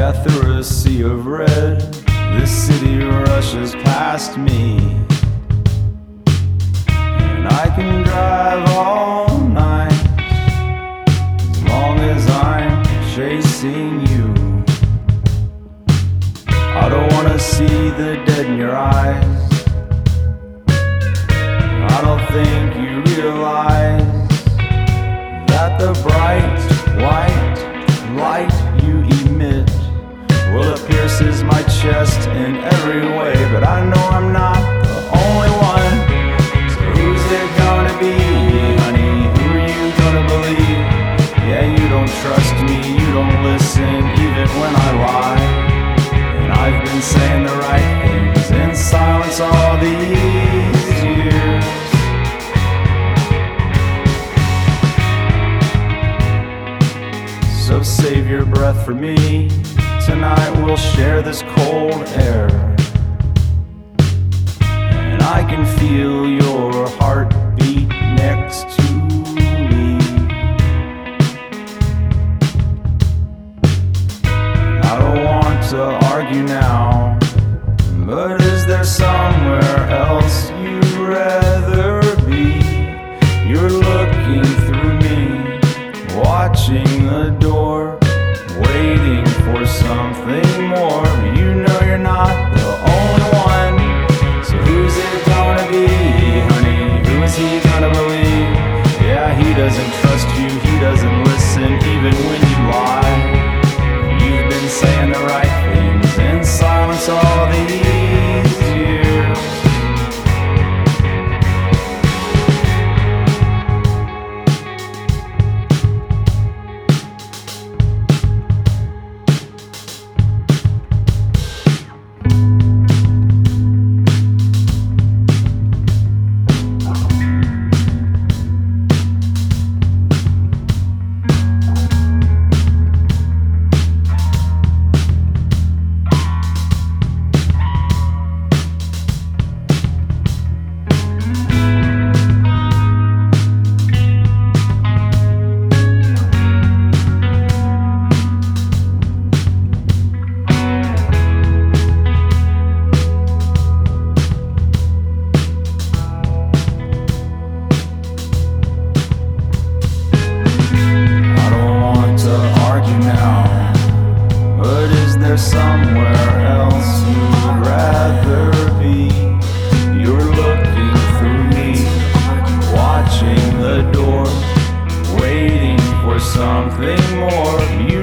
Yeah, through a sea of red, this city rushes past me, and I can drive all night as long as I'm chasing you. I don't wanna see the dead in your eyes. I don't think you realize that the bright white light you emit, well, it pierces my chest in every way, but I know I'm not the only one. So who's it gonna be, honey? Who are you gonna believe? Yeah, you don't trust me, you don't listen even when I lie, and I've been saying the right things in silence all these years. So save your breath for me. Tonight we'll share this cold air, and I can feel your heartbeat next to me. I don't want to argue now, but is there somewhere else you'd rather be? You're looking through me, watching the door, waiting for something more. You know you're not the only one. So who's it gonna be, honey? Who is he gonna believe? Yeah, he doesn't trust you, he doesn't listen even when you lie. You've been saying the right things in silence all these years. Somewhere else you'd rather be. You're looking through me, watching the door, waiting for something more.